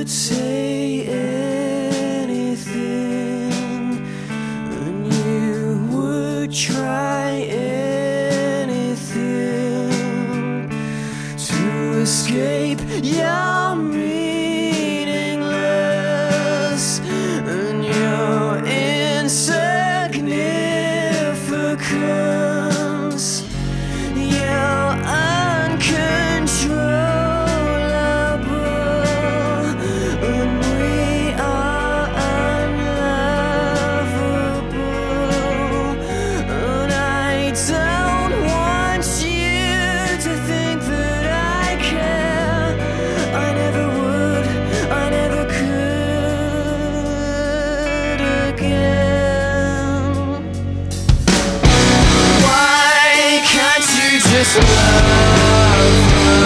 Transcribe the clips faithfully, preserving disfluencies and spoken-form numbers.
would say anything, and you would try anything to escape your meaningless and your insignificance. You're uncontrollable, and we are unlovable. And I don't want you to think that I care. I never would, I never could again. Why can't you just love her?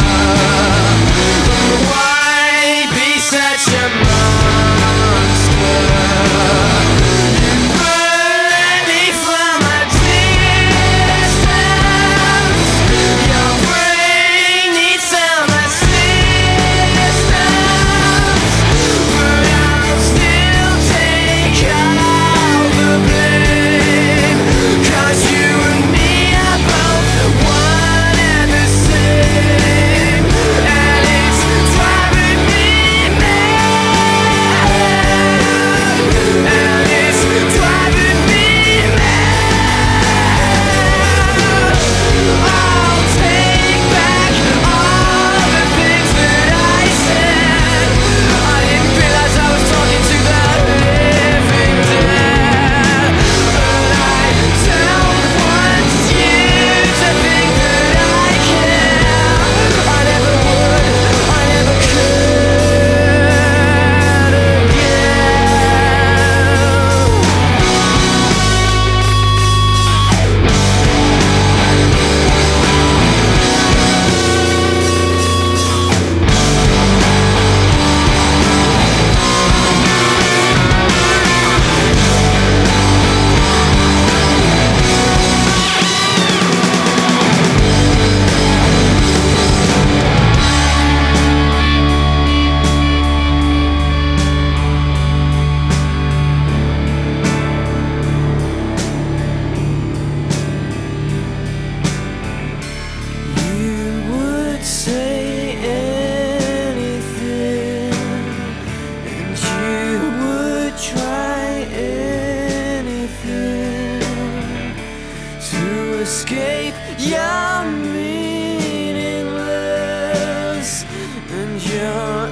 Why be such a monster? You burn me from a distance. Your brain needs some assistance, but I'll still take all the blame. 'Cause you and me are both one and the same, and it's driving me mad, and it's driving me mad. I'll take back all the things that I said. I didn't realize I was talking to the living dead. But I don't want you to think that I care. I never would, I never could You would say anything, and you would try anything to escape your meaningless and your